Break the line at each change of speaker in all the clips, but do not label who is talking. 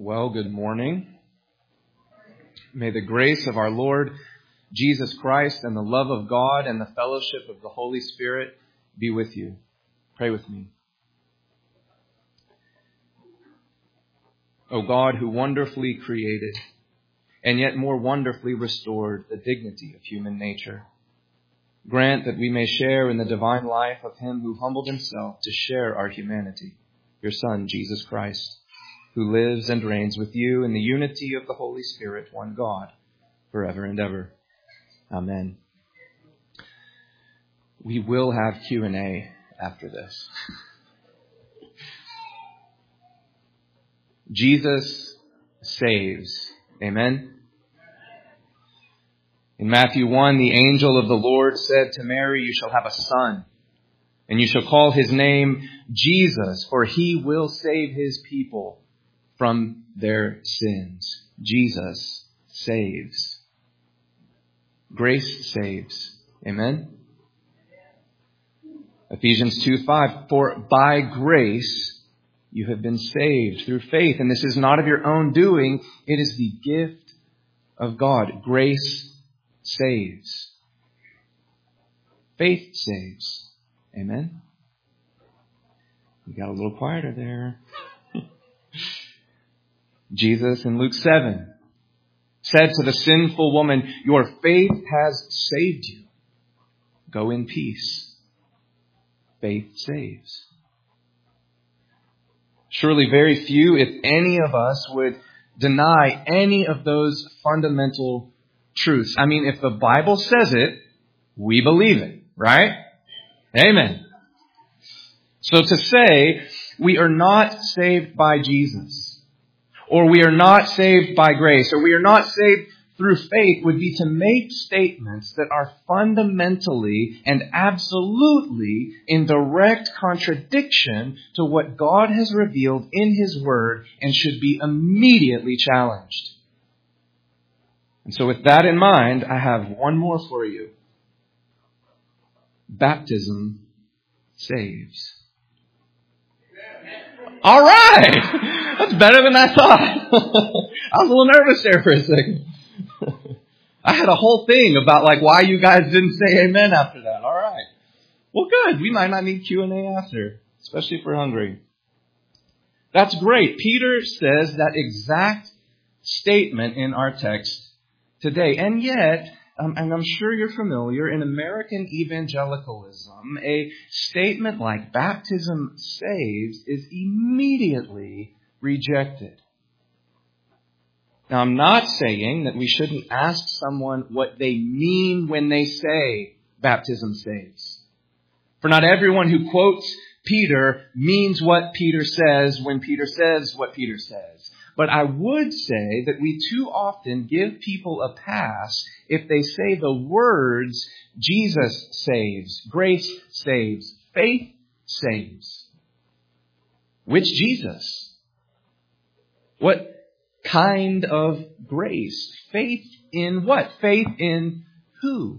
Well, good morning. May the grace of our Lord Jesus Christ and the love of God and the fellowship of the Holy Spirit be with you. Pray with me. O God, who wonderfully created and yet more wonderfully restored the dignity of human nature, grant that we may share in the divine life of Him who humbled Himself to share our humanity, your Son, Jesus Christ, who lives and reigns with you in the unity of the Holy Spirit, one God, forever and ever. Amen. We will have Q&A after this. Jesus saves. Amen. In Matthew 1, the angel of the Lord said to Mary, "You shall have a son, and you shall call his name Jesus, for he will save his people from their sins." Jesus saves. Grace saves. Amen. Ephesians 2:5, "For by grace you have been saved through faith, and this is not of your own doing, it is the gift of God." Grace saves. Faith saves. Amen. We got a little quieter there. Jesus in Luke 7 said to the sinful woman, "Your faith has saved you. Go in peace." Faith saves. Surely very few, if any of us, would deny any of those fundamental truths. I mean, if the Bible says it, we believe it, right? Amen. So to say we are not saved by Jesus, or we are not saved by grace, or we are not saved through faith would be to make statements that are fundamentally and absolutely in direct contradiction to what God has revealed in His Word and should be immediately challenged. And so with that in mind, I have one more for you. Baptism saves. All right! That's better than I thought. I was a little nervous there for a second. I had a whole thing about why you guys didn't say amen after that. All right. Well, good. We might not need Q&A after, especially if we're hungry. That's great. Peter says that exact statement in our text today. And yet, and I'm sure you're familiar, in American evangelicalism, a statement like baptism saves is immediately rejected. Now, I'm not saying that we shouldn't ask someone what they mean when they say baptism saves. For not everyone who quotes Peter means what Peter says when Peter says what Peter says. But I would say that we too often give people a pass if they say the words Jesus saves, grace saves, faith saves. Which Jesus? What kind of grace? Faith in what? Faith in who?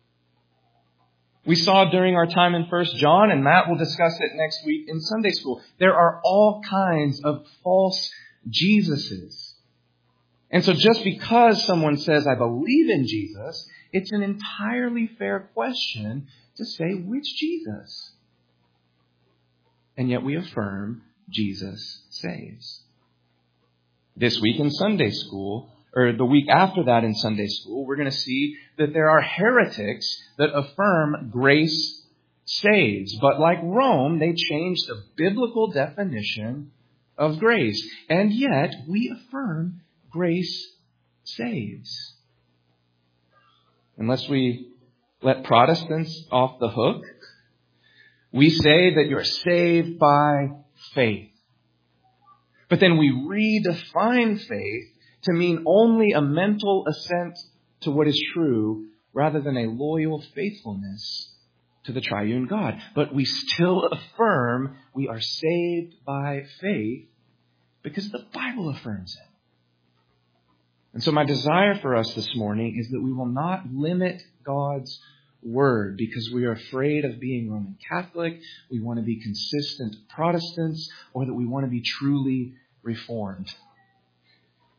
We saw during our time in 1 John, and Matt will discuss it next week in Sunday school, there are all kinds of false Jesuses. And so just because someone says, "I believe in Jesus," it's an entirely fair question to say, which Jesus? And yet we affirm Jesus saves. This week in Sunday school, or the week after that in Sunday school, we're going to see that there are heretics that affirm grace saves. But like Rome, they changed the biblical definition of grace. And yet we affirm grace saves. Unless we let Protestants off the hook, we say that you're saved by faith. But then we redefine faith to mean only a mental assent to what is true rather than a loyal faithfulness to the triune God. But we still affirm we are saved by faith because the Bible affirms it. And so my desire for us this morning is that we will not limit God's Word because we are afraid of being Roman Catholic, we want to be consistent Protestants, or that we want to be truly Reformed.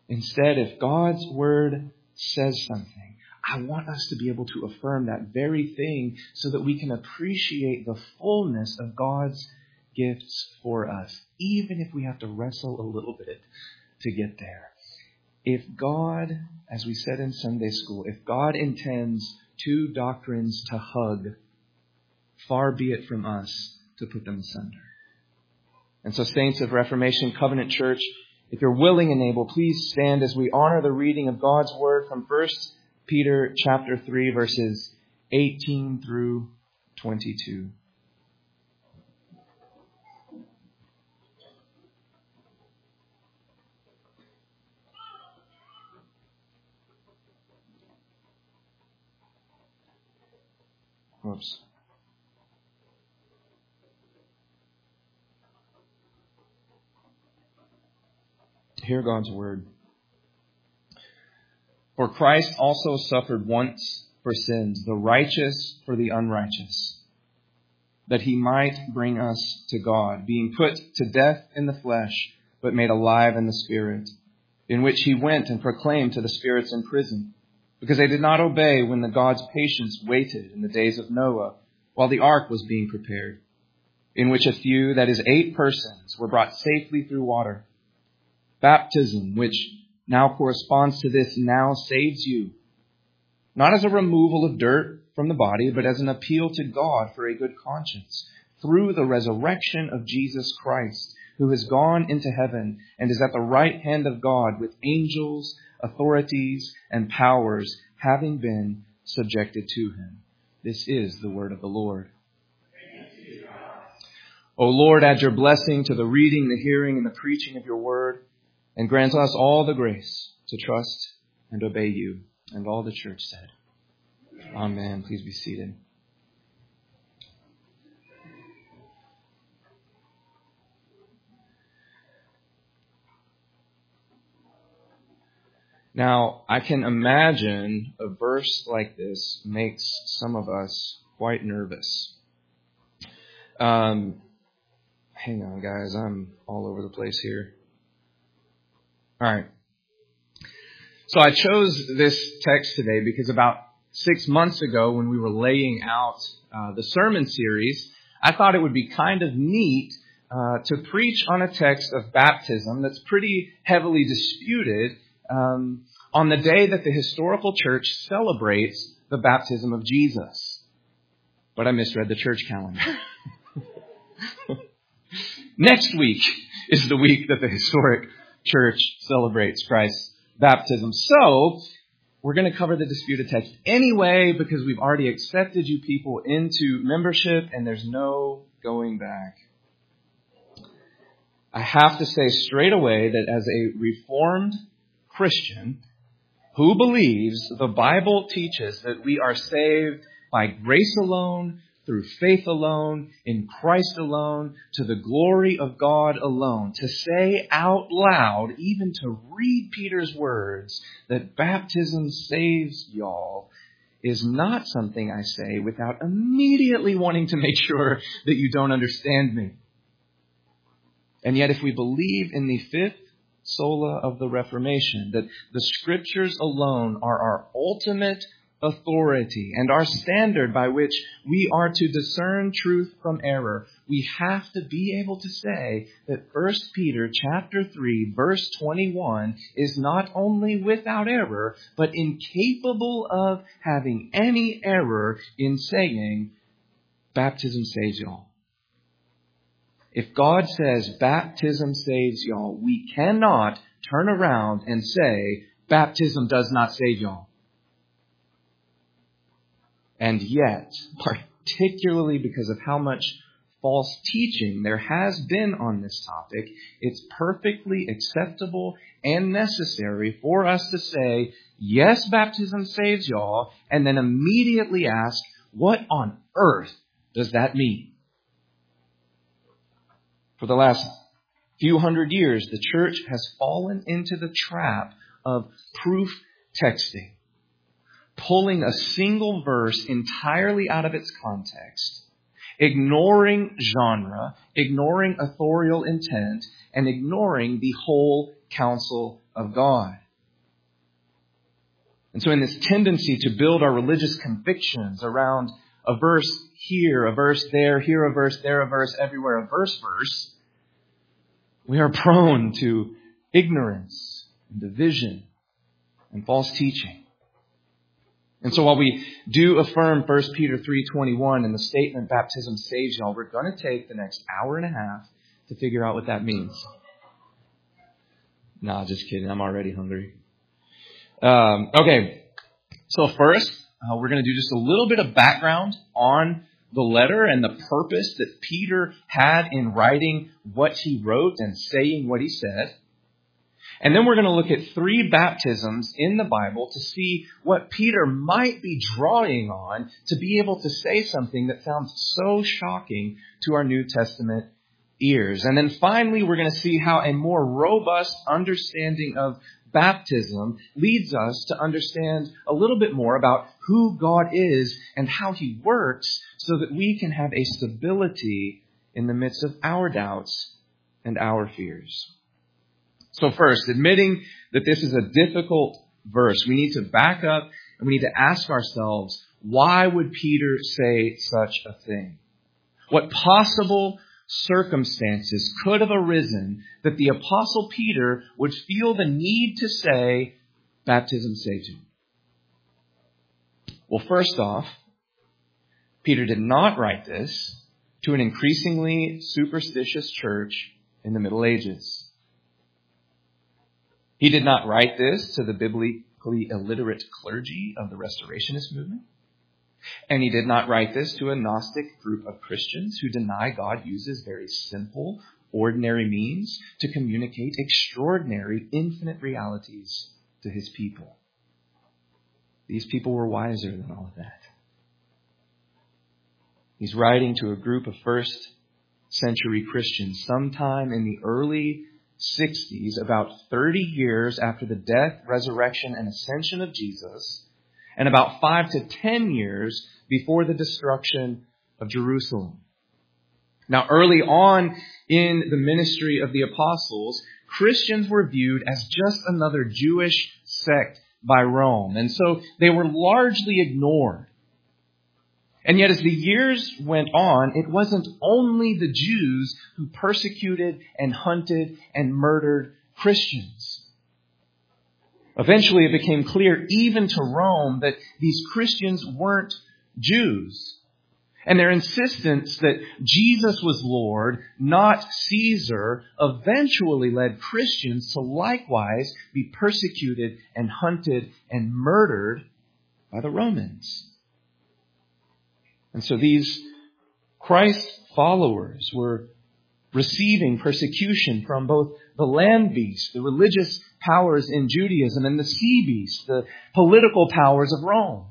Instead, if God's word says something, I want us to be able to affirm that very thing so that we can appreciate the fullness of God's gifts for us, even if we have to wrestle a little bit to get there. If God, as we said in Sunday school, if God intends two doctrines to hug, far be it from us to put them asunder. And so, saints of Reformation Covenant Church, if you're willing and able, please stand as we honor the reading of God's Word from 1 Peter chapter 3, verses 18 through 22. Whoops. Hear God's word. For Christ also suffered once for sins, the righteous for the unrighteous, that he might bring us to God, being put to death in the flesh, but made alive in the Spirit, in which he went and proclaimed to the spirits in prison, because they did not obey when the God's patience waited in the days of Noah, while the ark was being prepared, in which a few, that is 8 persons, were brought safely through water. Baptism, which now corresponds to this, now saves you, not as a removal of dirt from the body, but as an appeal to God for a good conscience, through the resurrection of Jesus Christ, who has gone into heaven and is at the right hand of God with angels, authorities, and powers having been subjected to him. This is the word of the Lord. O Lord, add your blessing to the reading, the hearing, and the preaching of your word, and grant us all the grace to trust and obey you. And all the church said, Amen. Please be seated. Now, I can imagine a verse like this makes some of us quite nervous. Hang on, guys. I'm all over the place here. All right. So I chose this text today because about 6 months ago, when we were laying out the sermon series, I thought it would be kind of neat to preach on a text of baptism that's pretty heavily disputed on the day that the historical church celebrates the baptism of Jesus. But I misread the church calendar. Next week is the week that the historic church celebrates Christ's baptism. So we're going to cover the disputed text anyway because we've already accepted you people into membership and there's no going back. I have to say straight away that as a Reformed Christian who believes the Bible teaches that we are saved by grace alone, through faith alone, in Christ alone, to the glory of God alone, to say out loud, even to read Peter's words, that baptism saves y'all, is not something I say without immediately wanting to make sure that you don't understand me. And yet if we believe in the fifth sola of the Reformation, that the Scriptures alone are our ultimate authority and our standard by which we are to discern truth from error, we have to be able to say that 1 Peter chapter 3 verse 21 is not only without error, but incapable of having any error in saying baptism saves y'all. If God says baptism saves y'all, we cannot turn around and say baptism does not save y'all. And yet, particularly because of how much false teaching there has been on this topic, it's perfectly acceptable and necessary for us to say, yes, baptism saves y'all, and then immediately ask, what on earth does that mean? For the last few hundred years, the church has fallen into the trap of proof texting, pulling a single verse entirely out of its context, ignoring genre, ignoring authorial intent, and ignoring the whole counsel of God. And so in this tendency to build our religious convictions around a verse here, a verse there, here a verse, there a verse, everywhere a verse, we are prone to ignorance and division and false teaching. And so while we do affirm 1 Peter 3:21 and the statement, baptism saves y'all, we're going to take the next hour and a half to figure out what that means. Nah, just kidding. I'm already hungry. Okay, so first, we're going to do just a little bit of background on the letter and the purpose that Peter had in writing what he wrote and saying what he said. And then we're going to look at 3 baptisms in the Bible to see what Peter might be drawing on to be able to say something that sounds so shocking to our New Testament ears. And then finally, we're going to see how a more robust understanding of baptism leads us to understand a little bit more about who God is and how He works so that we can have a stability in the midst of our doubts and our fears. So first, admitting that this is a difficult verse, we need to back up and we need to ask ourselves, why would Peter say such a thing? What possible circumstances could have arisen that the Apostle Peter would feel the need to say, baptism saves you? Well, first off, Peter did not write this to an increasingly superstitious church in the Middle Ages. He did not write this to the biblically illiterate clergy of the Restorationist movement. And he did not write this to a Gnostic group of Christians who deny God uses very simple, ordinary means to communicate extraordinary, infinite realities to His people. These people were wiser than all of that. He's writing to a group of first century Christians sometime in the early 60s, about 30 years after the death, resurrection, and ascension of Jesus, and about 5 to 10 years before the destruction of Jerusalem. Now, early on in the ministry of the apostles, Christians were viewed as just another Jewish sect by Rome, and so they were largely ignored. And yet, as the years went on, it wasn't only the Jews who persecuted and hunted and murdered Christians. Eventually, it became clear, even to Rome, that these Christians weren't Jews. And their insistence that Jesus was Lord, not Caesar, eventually led Christians to likewise be persecuted and hunted and murdered by the Romans. And so these Christ followers were receiving persecution from both the land beast, the religious powers in Judaism, and the sea beast, the political powers of Rome.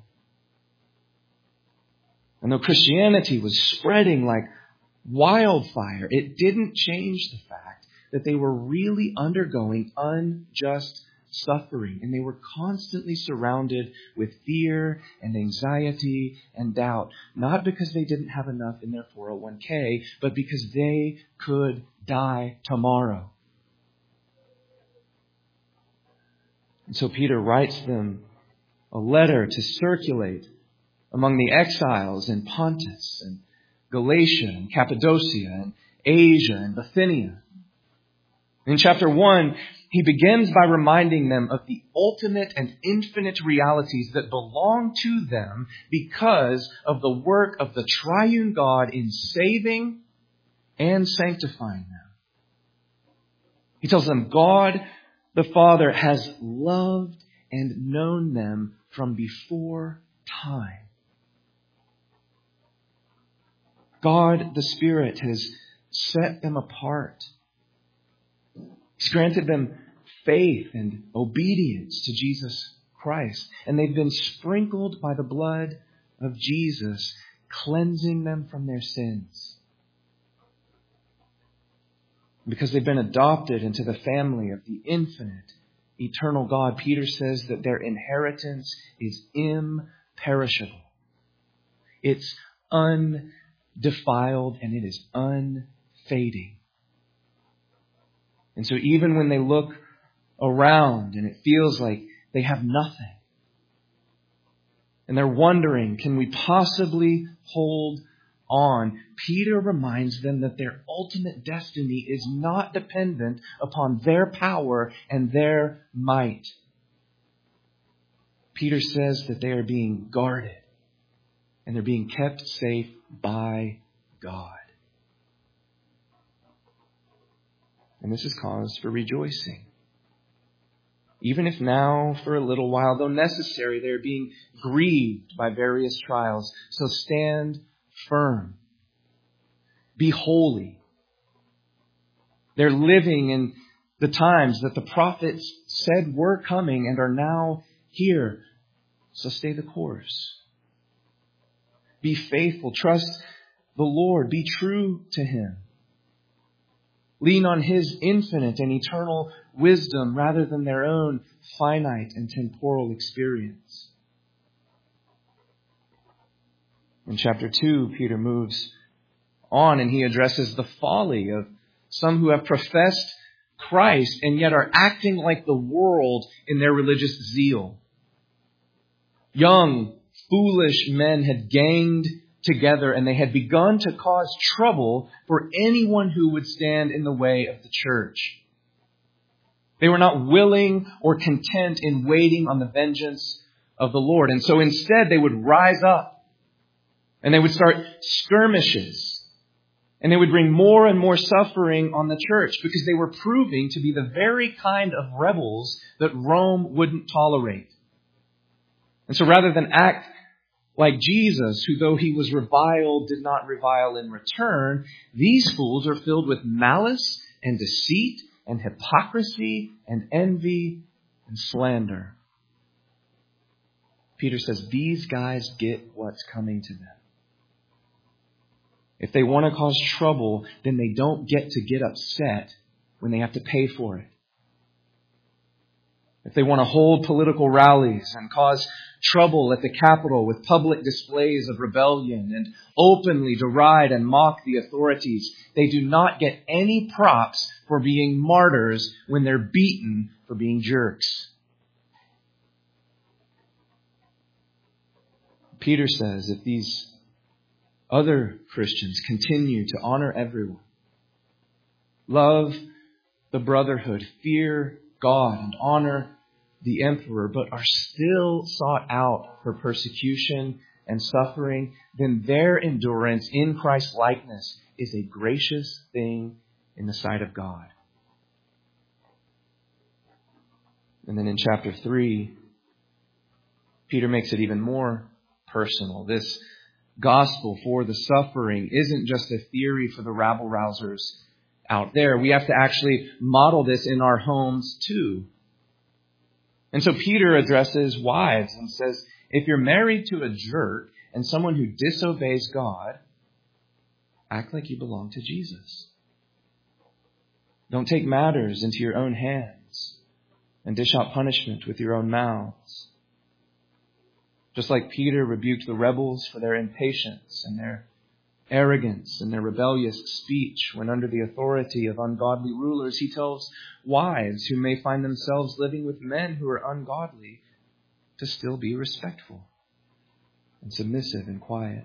And though Christianity was spreading like wildfire, it didn't change the fact that they were really undergoing unjust suffering, and they were constantly surrounded with fear and anxiety and doubt, not because they didn't have enough in their 401k, but because they could die tomorrow. And so Peter writes them a letter to circulate among the exiles in Pontus and Galatia and Cappadocia and Asia and Bithynia. In chapter 1, he begins by reminding them of the ultimate and infinite realities that belong to them because of the work of the triune God in saving and sanctifying them. He tells them God the Father has loved and known them from before time. God the Spirit has set them apart. He's granted them faith and obedience to Jesus Christ. And they've been sprinkled by the blood of Jesus, cleansing them from their sins. Because they've been adopted into the family of the infinite, eternal God, Peter says that their inheritance is imperishable. It's undefiled and it is unfading. And so even when they look around and it feels like they have nothing. And they're wondering, can we possibly hold on? Peter reminds them that their ultimate destiny is not dependent upon their power and their might. Peter says that they are being guarded and they're being kept safe by God. And this is cause for rejoicing. Even if now, for a little while, though necessary, they are being grieved by various trials. So stand firm. Be holy. They're living in the times that the prophets said were coming and are now here. So stay the course. Be faithful. Trust the Lord. Be true to Him. Lean on His infinite and eternal wisdom rather than their own finite and temporal experience. In chapter 2, Peter moves on and he addresses the folly of some who have professed Christ and yet are acting like the world in their religious zeal. Young, foolish men had ganged together and they had begun to cause trouble for anyone who would stand in the way of the church. They were not willing or content in waiting on the vengeance of the Lord. And so instead they would rise up and they would start skirmishes. And they would bring more and more suffering on the church because they were proving to be the very kind of rebels that Rome wouldn't tolerate. And so rather than act like Jesus, who though He was reviled, did not revile in return, these fools are filled with malice and deceit and hypocrisy and envy and slander. Peter says these guys get what's coming to them. If they want to cause trouble, then they don't get upset when they have to pay for it. If they want to hold political rallies and cause trouble at the Capitol with public displays of rebellion and openly deride and mock the authorities, they do not get any props for being martyrs when they're beaten for being jerks. Peter says if these other Christians continue to honor everyone, love the brotherhood, fear God, and honor the emperor, but are still sought out for persecution and suffering, then their endurance in Christ's likeness is a gracious thing in the sight of God. And then in chapter 3, Peter makes it even more personal. This gospel for the suffering isn't just a theory for the rabble-rousers out there. We have to actually model this in our homes too. And so Peter addresses wives and says, if you're married to a jerk and someone who disobeys God, act like you belong to Jesus. Don't take matters into your own hands and dish out punishment with your own mouths. Just like Peter rebuked the rebels for their impatience and their arrogance and their rebellious speech when under the authority of ungodly rulers, he tells wives who may find themselves living with men who are ungodly to still be respectful and submissive and quiet.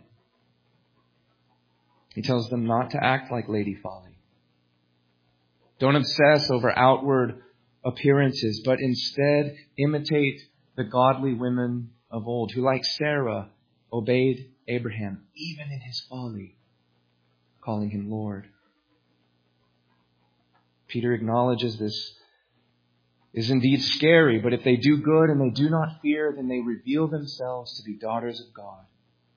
He tells them not to act like Lady Folly. Don't obsess over outward appearances, but instead imitate the godly women of old who, like Sarah, obeyed Abraham, even in his folly, calling him Lord. Peter acknowledges this is indeed scary, but if they do good and they do not fear, then they reveal themselves to be daughters of God.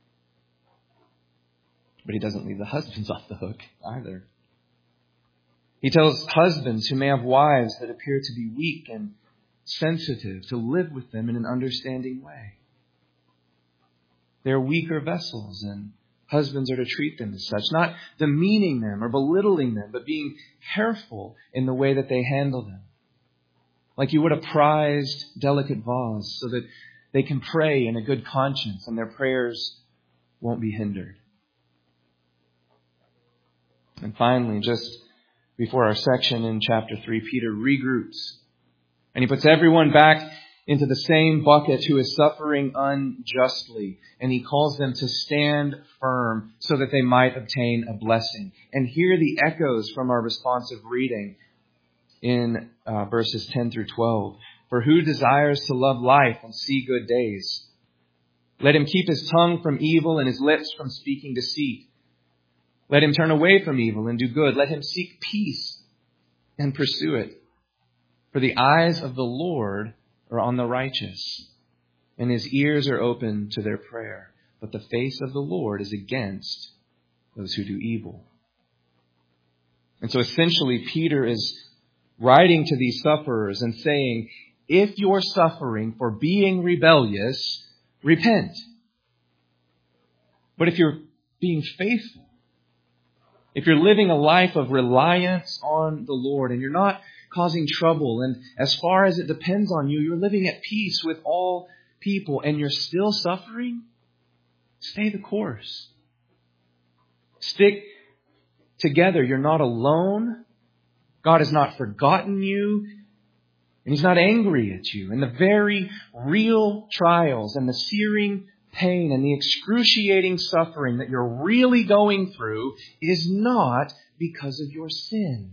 But he doesn't leave the husbands off the hook either. He tells husbands who may have wives that appear to be weak and sensitive to live with them in an understanding way. They're weaker vessels, and husbands are to treat them as such, not demeaning them or belittling them, but being careful in the way that they handle them. Like you would a prized, delicate vase, so that they can pray in a good conscience and their prayers won't be hindered. And finally, just before our section in chapter 3, Peter regroups And he puts everyone back into the same bucket who is suffering unjustly. And he calls them to stand firm so that they might obtain a blessing. And hear the echoes from our responsive reading in verses 10 through 12. For who desires to love life and see good days? Let him keep his tongue from evil and his lips from speaking deceit. Let him turn away from evil and do good. Let him seek peace and pursue it. For the eyes of the Lord are on the righteous, and his ears are open to their prayer. But the face of the Lord is against those who do evil. And so essentially, Peter is writing to these sufferers and saying, if you're suffering for being rebellious, repent. But if you're being faithful, if you're living a life of reliance on the Lord and you're not causing trouble, and as far as it depends on you, you're living at peace with all people and you're still suffering, stay the course. Stick together. You're not alone. God has not forgotten you, and He's not angry at you. And the very real trials and the searing pain and the excruciating suffering that you're really going through is not because of your sin.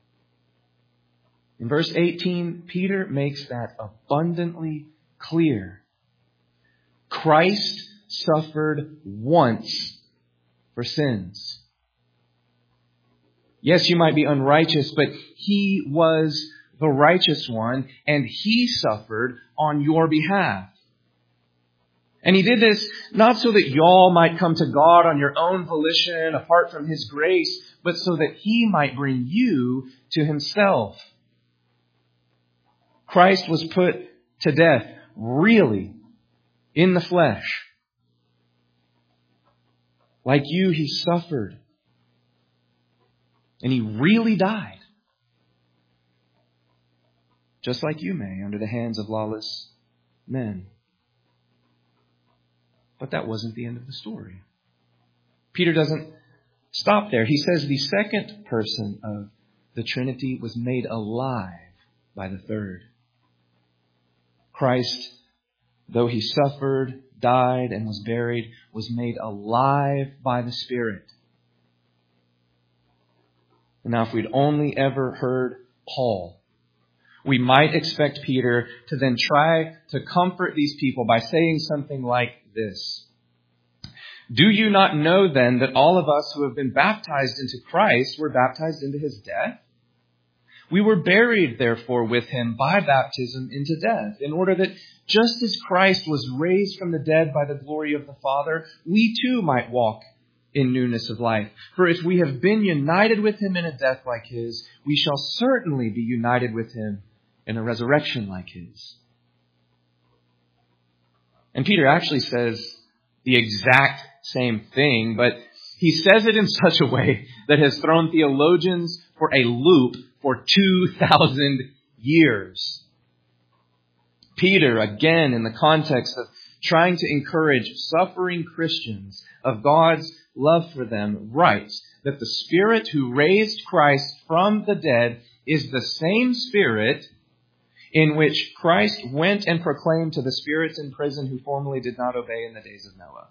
In verse 18, Peter makes that abundantly clear. Christ suffered once for sins. Yes, you might be unrighteous, but He was the righteous one, and He suffered on your behalf. And He did this not so that y'all might come to God on your own volition, apart from His grace, but so that He might bring you to Himself. Christ was put to death, really, in the flesh. Like you, He suffered. And He really died. Just like you may, under the hands of lawless men. But that wasn't the end of the story. Peter doesn't stop there. He says the second person of the Trinity was made alive by the third. Christ, though He suffered, died, and was buried, was made alive by the Spirit. And now, if we'd only ever heard Paul, we might expect Peter to then try to comfort these people by saying something like this. Do you not know then that all of us who have been baptized into Christ were baptized into His death? We were buried, therefore, with Him by baptism into death, in order that just as Christ was raised from the dead by the glory of the Father, we too might walk in newness of life. For if we have been united with Him in a death like His, we shall certainly be united with Him in a resurrection like His. And Peter actually says the exact same thing, but he says it in such a way that has thrown theologians for a loop for 2,000 years. Peter, again, in the context of trying to encourage suffering Christians of God's love for them, writes that the Spirit who raised Christ from the dead is the same Spirit in which Christ went and proclaimed to the spirits in prison who formerly did not obey in the days of Noah.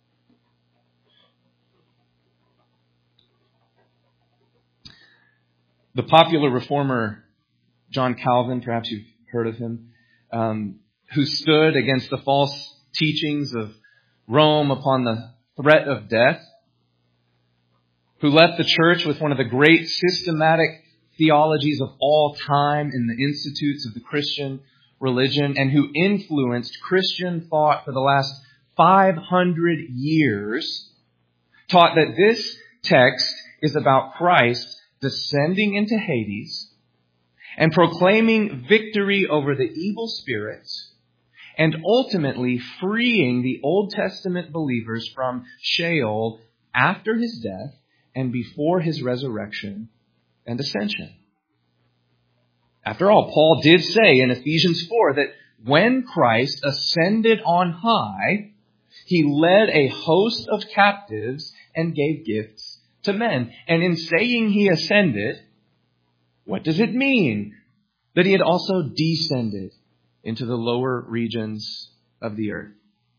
The popular reformer John Calvin, perhaps you've heard of him, who stood against the false teachings of Rome upon the threat of death, who left the church with one of the great systematic theologies of all time in the institutes of the Christian religion, and who influenced Christian thought for the last 500 years, taught that this text is about Christ descending into Hades and proclaiming victory over the evil spirits and ultimately freeing the Old Testament believers from Sheol after His death and before His resurrection and ascension. After all, Paul did say in Ephesians 4 that when Christ ascended on high, He led a host of captives and gave gifts to men. And in saying He ascended, what does it mean? that he had also descended into the lower regions of the earth.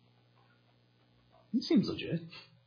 It seems legit.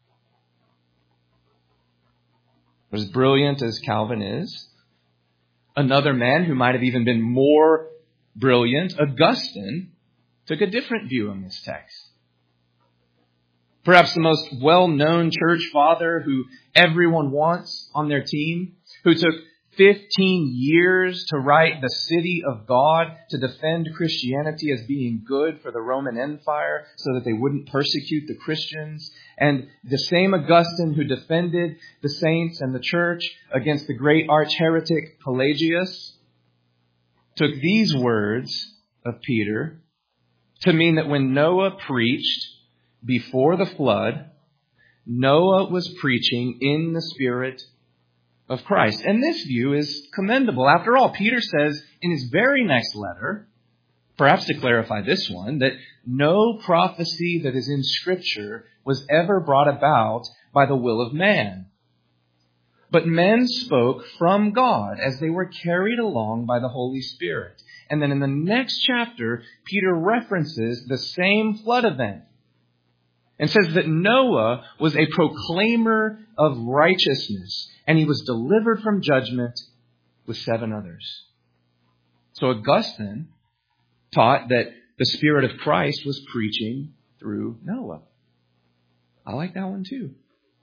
But as brilliant as Calvin is, another man who might have even been more brilliant, Augustine, took a different view on this text. Perhaps the most well-known church father who everyone wants on their team, who took 15 years to write The City of God to defend Christianity as being good for the Roman Empire so that they wouldn't persecute the Christians. And the same Augustine who defended the saints and the church against the great arch-heretic Pelagius took these words of Peter to mean that when Noah preached before the flood, Noah was preaching in the Spirit of Christ. And this view is commendable. After all, Peter says in his very next letter, perhaps to clarify this one, that no prophecy that is in Scripture was ever brought about by the will of man. But men spoke from God as they were carried along by the Holy Spirit. And then in the next chapter, Peter references the same flood event and says that Noah was a proclaimer of righteousness, and he was delivered from judgment with 7 others. So Augustine taught that the Spirit of Christ was preaching through Noah. I like that one too.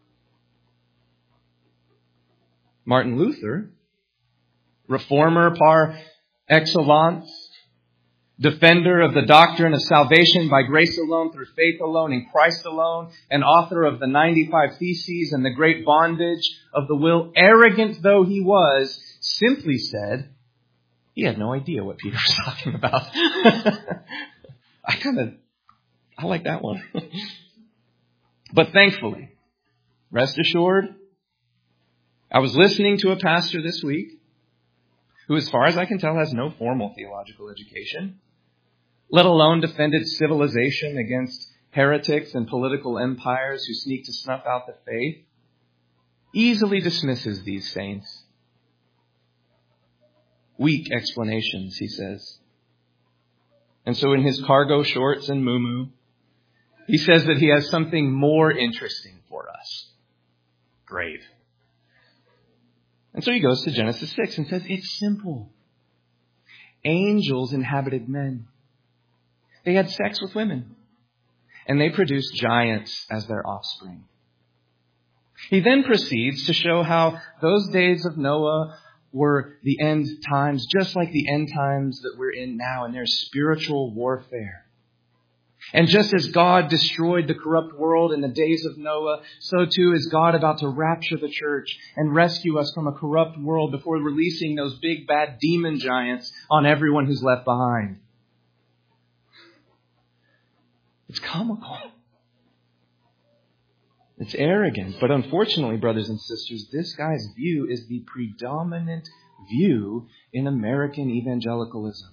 Martin Luther, reformer par excellence, defender of the doctrine of salvation by grace alone, through faith alone, in Christ alone, and author of the 95 Theses and the great bondage of the will, arrogant though he was, simply said he had no idea what Peter was talking about. I like that one. But thankfully, rest assured, I was listening to a pastor this week who, as far as I can tell, has no formal theological education, let alone defended civilization against heretics and political empires who seek to snuff out the faith, easily dismisses these saints. Weak explanations, he says. And so in his cargo shorts and muumuu, he says that he has something more interesting for us. Grave. And so he goes to Genesis 6 and says, it's simple. Angels inhabited men. They had sex with women. And they produced giants as their offspring. He then proceeds to show how those days of Noah were the end times, just like the end times that we're in now, and there's spiritual warfare. And just as God destroyed the corrupt world in the days of Noah, so too is God about to rapture the church and rescue us from a corrupt world before releasing those big bad demon giants on everyone who's left behind. It's comical. It's arrogant. But unfortunately, brothers and sisters, this guy's view is the predominant view in American evangelicalism.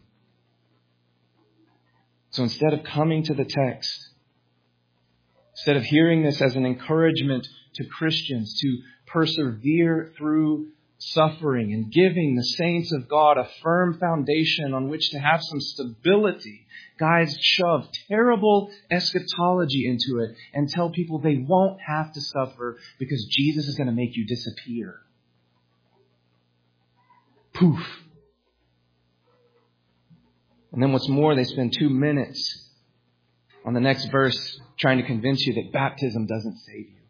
So instead of coming to the text, instead of hearing this as an encouragement to Christians to persevere through suffering and giving the saints of God a firm foundation on which to have some stability, guys shove terrible eschatology into it and tell people they won't have to suffer because Jesus is going to make you disappear. Poof. And then what's more, they spend 2 minutes on the next verse trying to convince you that baptism doesn't save you.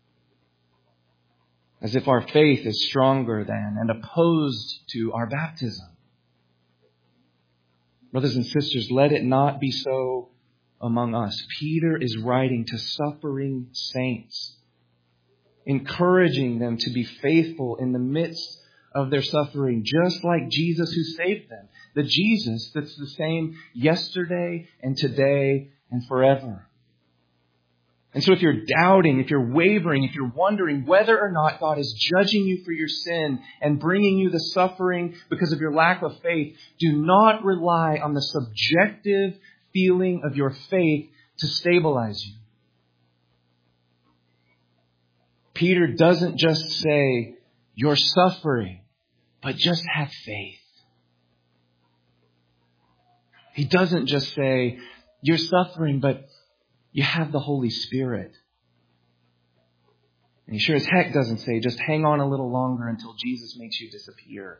As if our faith is stronger than and opposed to our baptism. Brothers and sisters, let it not be so among us. Peter is writing to suffering saints, encouraging them to be faithful in the midst of their suffering, just like Jesus who saved them. The Jesus that's the same yesterday and today and forever. And so if you're doubting, if you're wavering, if you're wondering whether or not God is judging you for your sin and bringing you the suffering because of your lack of faith, do not rely on the subjective feeling of your faith to stabilize you. Peter doesn't just say, you're suffering, but just have faith. He doesn't just say, you're suffering, but you have the Holy Spirit. And he sure as heck doesn't say, just hang on a little longer until Jesus makes you disappear.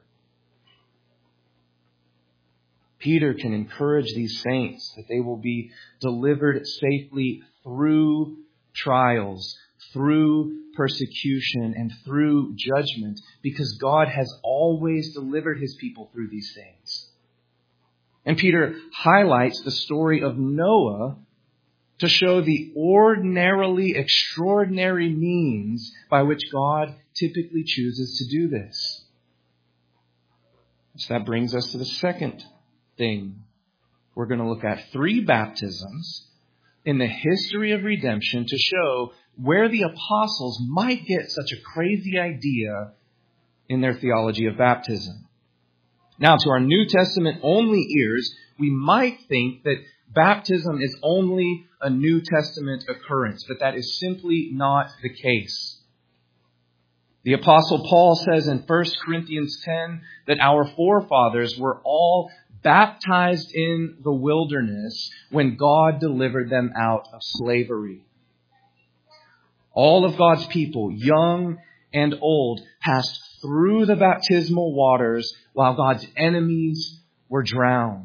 Peter can encourage these saints that they will be delivered safely through trials, through persecution, and through judgment, because God has always delivered his people through these things. And Peter highlights the story of Noah to show the ordinarily extraordinary means by which God typically chooses to do this. So that brings us to the second thing. We're going to look at 3 baptisms in the history of redemption to show where the apostles might get such a crazy idea in their theology of baptism. Now, to our New Testament only ears, we might think that baptism is only a New Testament occurrence, but that is simply not the case. The Apostle Paul says in 1 Corinthians 10 that our forefathers were all baptized in the wilderness when God delivered them out of slavery. All of God's people, young and old, passed through the baptismal waters while God's enemies were drowned.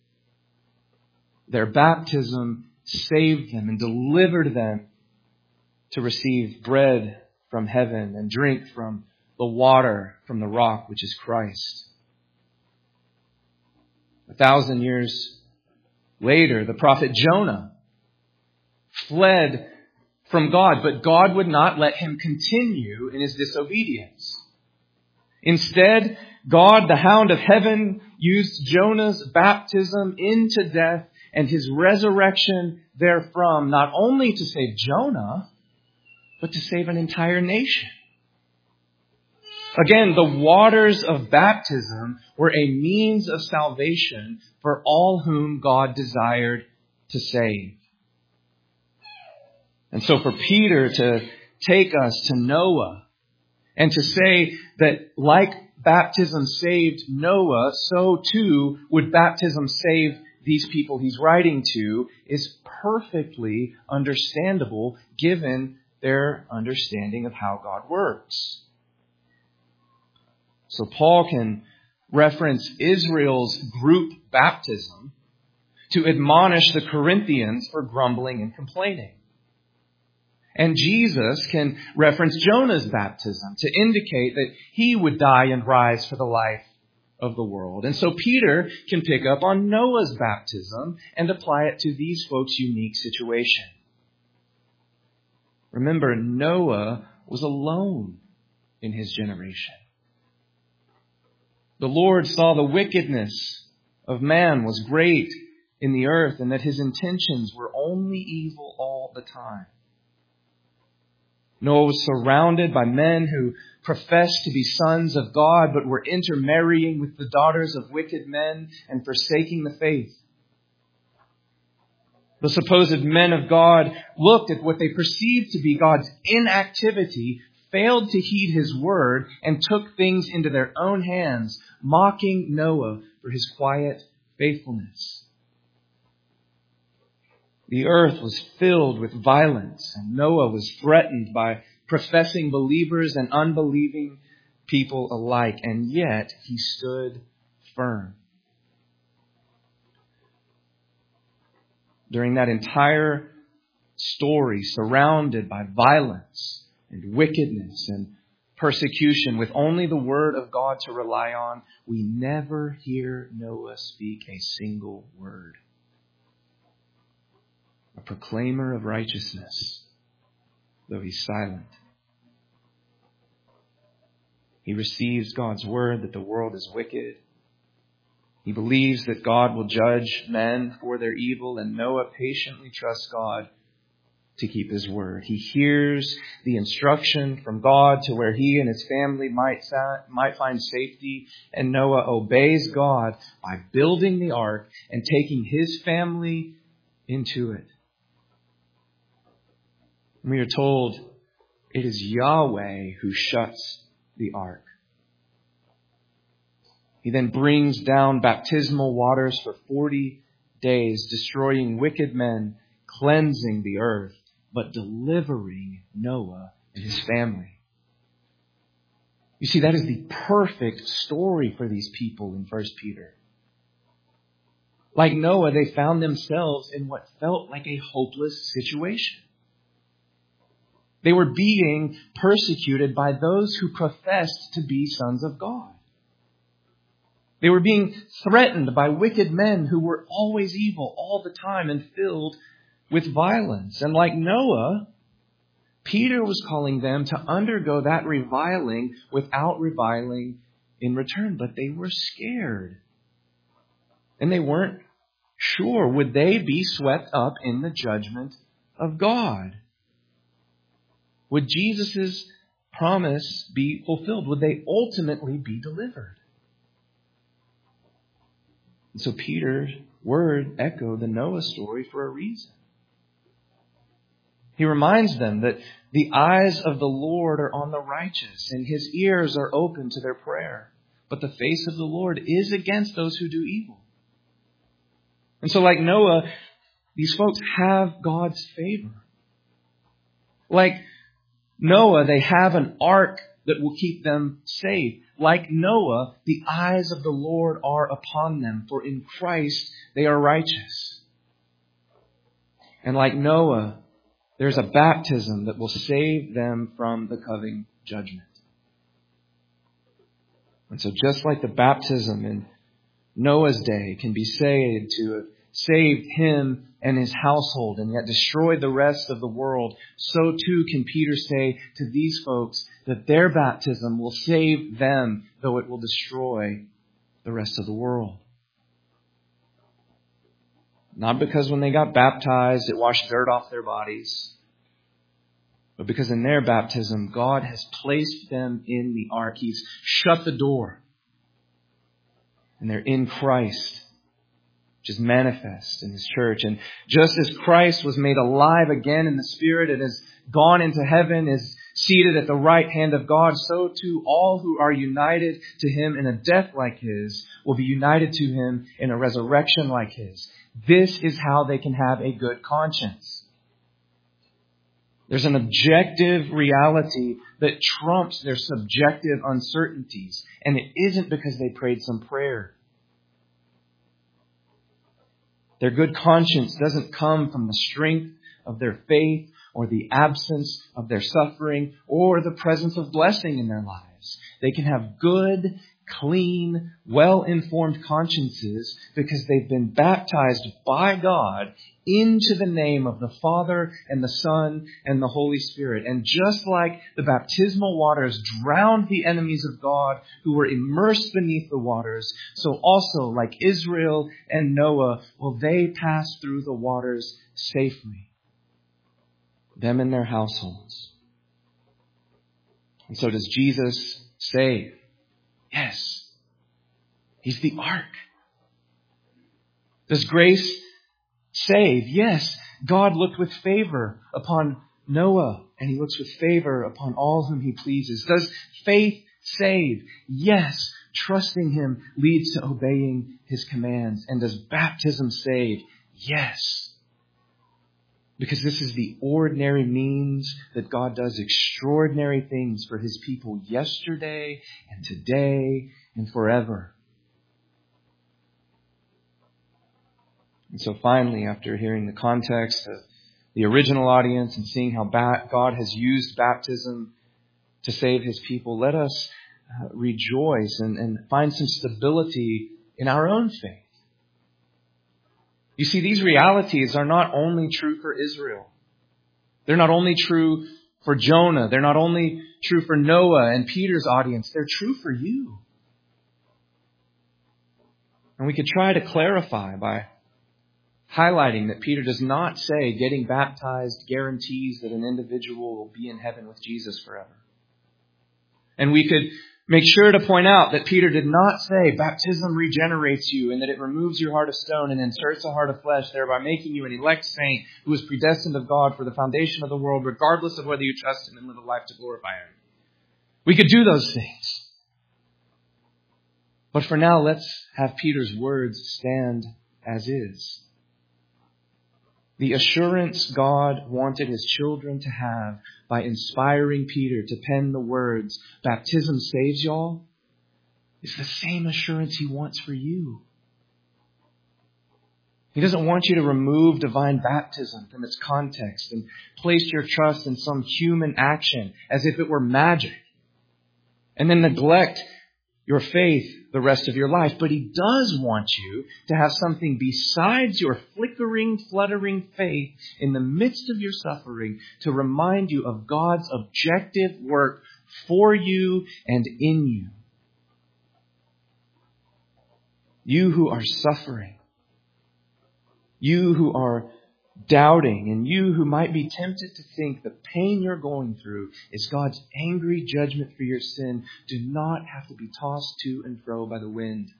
Their baptism saved them and delivered them to receive bread from heaven and drink from the water from the rock, which is Christ. 1,000 years later, the prophet Jonah fled from God, but God would not let him continue in his disobedience. Instead, God, the hound of heaven, used Jonah's baptism into death and his resurrection therefrom, not only to save Jonah, but to save an entire nation. Again, the waters of baptism were a means of salvation for all whom God desired to save. And so for Peter to take us to Noah and to say that like baptism saved Noah, so too would baptism save these people he's writing to is perfectly understandable given their understanding of how God works. So Paul can reference Israel's group baptism to admonish the Corinthians for grumbling and complaining. And Jesus can reference Jonah's baptism to indicate that he would die and rise for the life of the world. And so Peter can pick up on Noah's baptism and apply it to these folks' unique situation. Remember, Noah was alone in his generation. The Lord saw the wickedness of man was great in the earth and that his intentions were only evil all the time. Noah was surrounded by men who professed to be sons of God, but were intermarrying with the daughters of wicked men and forsaking the faith. The supposed men of God looked at what they perceived to be God's inactivity, failed to heed his word, and took things into their own hands, mocking Noah for his quiet faithfulness. The earth was filled with violence, and Noah was threatened by professing believers and unbelieving people alike, and yet he stood firm. During that entire story, surrounded by violence and wickedness and persecution, with only the word of God to rely on, we never hear Noah speak a single word. A proclaimer of righteousness, though he's silent. He receives God's word that the world is wicked. He believes that God will judge men for their evil, and Noah patiently trusts God to keep his word. He hears the instruction from God to where he and his family might find safety, and Noah obeys God by building the ark and taking his family into it. We are told it is Yahweh who shuts the ark. He then brings down baptismal waters for 40 days, destroying wicked men, cleansing the earth, but delivering Noah and his family. You see, that is the perfect story for these people in 1 Peter. Like Noah, they found themselves in what felt like a hopeless situation. They were being persecuted by those who professed to be sons of God. They were being threatened by wicked men who were always evil all the time and filled with violence. And like Noah, Peter was calling them to undergo that reviling without reviling in return. But they were scared. And they weren't sure. Would they be swept up in the judgment of God? Would Jesus' promise be fulfilled? Would they ultimately be delivered? And so Peter's word echoed the Noah story for a reason. He reminds them that the eyes of the Lord are on the righteous and His ears are open to their prayer. But the face of the Lord is against those who do evil. And so like Noah, these folks have God's favor. Like Noah, they have an ark that will keep them safe. Like Noah, the eyes of the Lord are upon them, for in Christ they are righteous. And like Noah, there's a baptism that will save them from the coming judgment. And so just like the baptism in Noah's day can be said to have saved him and his household and yet destroyed the rest of the world, so too can Peter say to these folks that their baptism will save them, though it will destroy the rest of the world. Not because when they got baptized, it washed dirt off their bodies, but because in their baptism, God has placed them in the ark. He's shut the door. And they're in Christ, which is manifest in His church. And just as Christ was made alive again in the Spirit and has gone into heaven, is seated at the right hand of God, so too all who are united to Him in a death like His will be united to Him in a resurrection like His. This is how they can have a good conscience. There's an objective reality that trumps their subjective uncertainties. And it isn't because they prayed some prayer. Their good conscience doesn't come from the strength of their faith or the absence of their suffering or the presence of blessing in their lives. They can have good, clean, well-informed consciences because they've been baptized by God into the name of the Father and the Son and the Holy Spirit. And just like the baptismal waters drowned the enemies of God who were immersed beneath the waters, so also like Israel and Noah, will they pass through the waters safely, them and their households. And so does Jesus save? Yes. He's the ark. Does grace save? Yes. God looked with favor upon Noah, and He looks with favor upon all whom He pleases. Does faith save? Yes. Trusting Him leads to obeying His commands. And does baptism save? Yes. Because this is the ordinary means that God does extraordinary things for His people yesterday and today and forever. And so finally, after hearing the context of the original audience and seeing how God has used baptism to save His people, let us rejoice and find some stability in our own faith. You see, these realities are not only true for Israel. They're not only true for Jonah. They're not only true for Noah and Peter's audience. They're true for you. And we could try to clarify by highlighting that Peter does not say getting baptized guarantees that an individual will be in heaven with Jesus forever. And we could make sure to point out that Peter did not say baptism regenerates you and that it removes your heart of stone and inserts a heart of flesh, thereby making you an elect saint who is predestined of God for the foundation of the world, regardless of whether you trust Him and live a life to glorify Him. We could do those things. But for now, let's have Peter's words stand as is.
The assurance God wanted His children to have by inspiring Peter to pen the words, "Baptism saves y'all," is the same assurance He wants for you. He doesn't want you to remove divine baptism from its context and place your trust in some human action as if it were magic, and then neglect your faith the rest of your life. But He does want you to have something besides your flickering, fluttering faith in the midst of your suffering to remind you of God's objective work for you and in you. You who are suffering, you who are doubting, and you who might be tempted to think the pain you're going through is God's angry judgment for your sin, do not have to be tossed to and fro by the wind.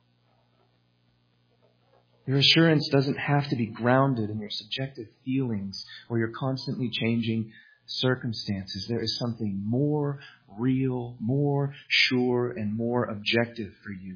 Your assurance doesn't have to be grounded in your subjective feelings or your constantly changing circumstances. There is something more real, more sure, and more objective for you.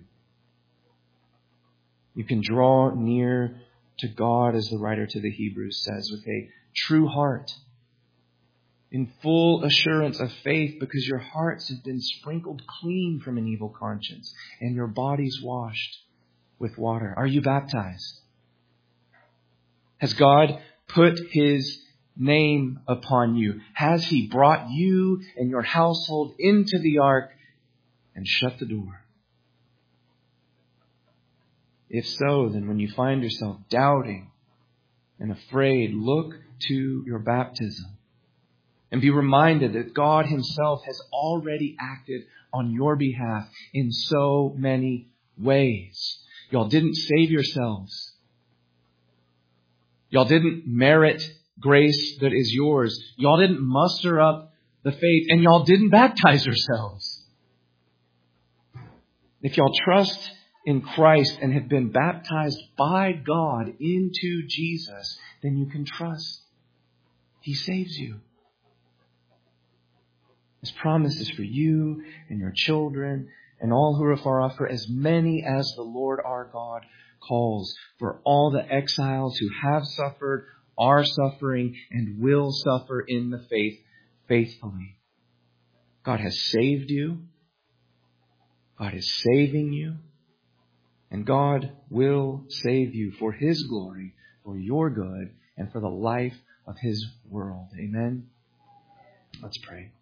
You can draw near to God, as the writer to the Hebrews says, with a true heart, in full assurance of faith, because your hearts have been sprinkled clean from an evil conscience and your bodies washed with water. Are you baptized? Has God put His name upon you? Has He brought you and your household into the ark and shut the door? If so, then when you find yourself doubting and afraid, look to your baptism and be reminded that God Himself has already acted on your behalf in so many ways. Y'all didn't save yourselves. Y'all didn't merit grace that is yours. Y'all didn't muster up the faith, and y'all didn't baptize yourselves. If y'all trust in Christ and have been baptized by God into Jesus, then you can trust He saves you. His promise is for you and your children and all who are far off, for as many as the Lord our God calls, for all the exiles who have suffered, are suffering, and will suffer in the faith faithfully. God has saved you. God is saving you. And God will save you for His glory, for your good, and for the life of His world. Amen? Let's pray.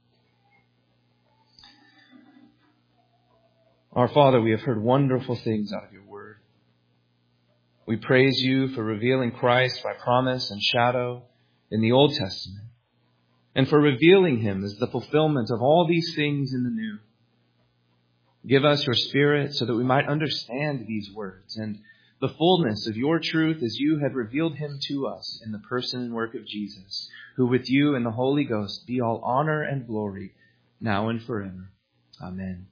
Our Father, we have heard wonderful things out of your word. We praise you for revealing Christ by promise and shadow in the Old Testament, and for revealing Him as the fulfillment of all these things in the New. Give us your Spirit so that we might understand these words and the fullness of your truth as you have revealed Him to us in the person and work of Jesus, who with you and the Holy Ghost be all honor and glory now and forever. Amen.